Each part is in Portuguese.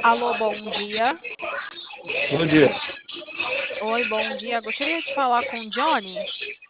Alô, bom dia. Bom dia. Oi, bom dia. Gostaria de falar com o Johnny.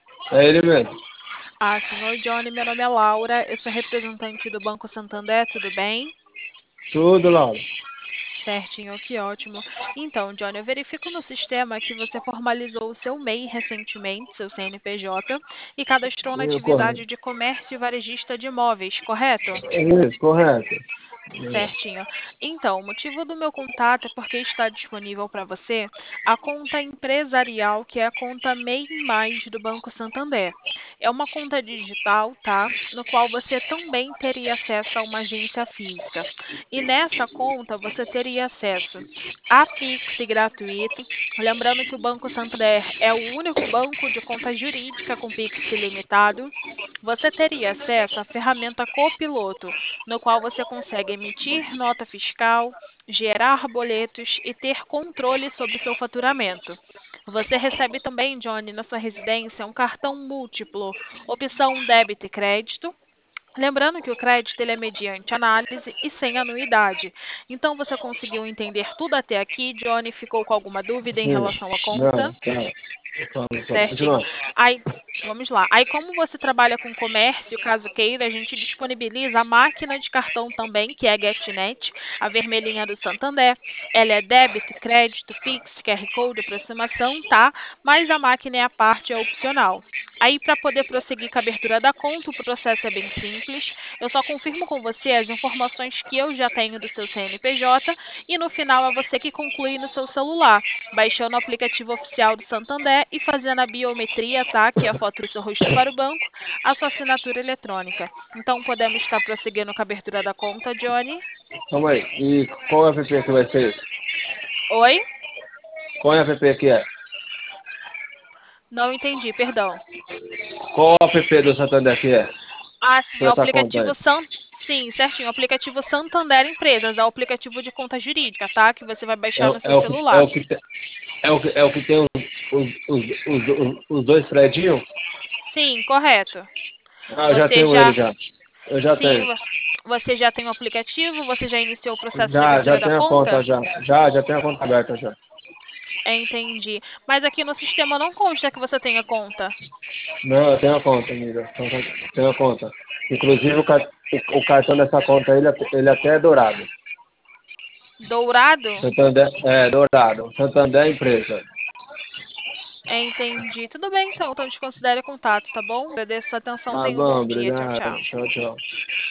É ele mesmo. Senhor Johnny, meu nome é Laura, eu sou representante do Banco Santander, tudo bem? Tudo, Laura. Certinho, que ótimo. Então, Johnny, eu verifico no sistema que você formalizou o seu MEI recentemente, seu CNPJ, e cadastrou na atividade Correto. de comércio varejista de imóveis, correto? Isso, correto. Certinho. Então, o motivo do meu contato é porque está disponível para você a conta empresarial, que é a conta MEI Mais do Banco Santander. É uma conta digital, tá? No qual você também teria acesso a uma agência física. E nessa conta você teria acesso a Pix gratuito. Lembrando que o Banco Santander é o único banco de conta jurídica com Pix ilimitado. Você teria acesso à ferramenta Copiloto, no qual você consegue emitir nota fiscal, gerar boletos e ter controle sobre o seu faturamento. Você recebe também, Johnny, na sua residência, um cartão múltiplo, opção débito e crédito. Lembrando que o crédito ele é mediante análise e sem anuidade. Então, você conseguiu entender tudo até aqui, Johnny? Ficou com alguma dúvida em Sim. relação à Não, conta? tá. Pode Certinho. continuar. Aí, vamos lá. Aí, como você trabalha com comércio, caso queira, a gente disponibiliza a máquina de cartão também, que é a GetNet, a vermelhinha do Santander. Ela é débito, crédito, Pix, QR Code, aproximação, tá? Mas a máquina é a parte, é opcional. Aí, para poder prosseguir com a abertura da conta, o processo é bem simples. Eu só confirmo com você as informações que eu já tenho do seu CNPJ e no final é você que conclui no seu celular baixando o aplicativo oficial do Santander e fazendo a biometria, tá? Que é a foto do seu rosto para o banco, a sua assinatura eletrônica. Então, podemos estar prosseguindo com a abertura da conta, Johnny? Calma aí. E qual app que vai ser isso? Oi? Qual app que é? Não entendi, perdão. Qual app do Santander que é? Sim, Pra é o essa conta aí. aplicativo Sim, certinho. O aplicativo Santander Empresas, é o aplicativo de conta jurídica, tá? Que você vai É, baixar no seu é, o, que, é, celular. o, que, te- é o que tem os dois Fredinhos? Sim, correto. Ah, eu já Você tenho ele já, já. Eu já sim, tenho. você já tem o aplicativo? Você já iniciou o processo de Já abertura da tenho a conta conta? já. Já tenho a conta aberta já. Entendi. Mas aqui no sistema não consta que você tenha conta. Não, eu tenho a conta, amiga. Tenho a conta. Inclusive o cartão dessa conta ele até é dourado. Dourado? Santander, é, dourado. Santander empresa. Entendi. Tudo bem, então. Então, desconsidere o contato, tá bom? Agradeço a sua atenção. Tá Tenha um bom bom, dia. Tchau, obrigado. tchau. Tchau, tchau.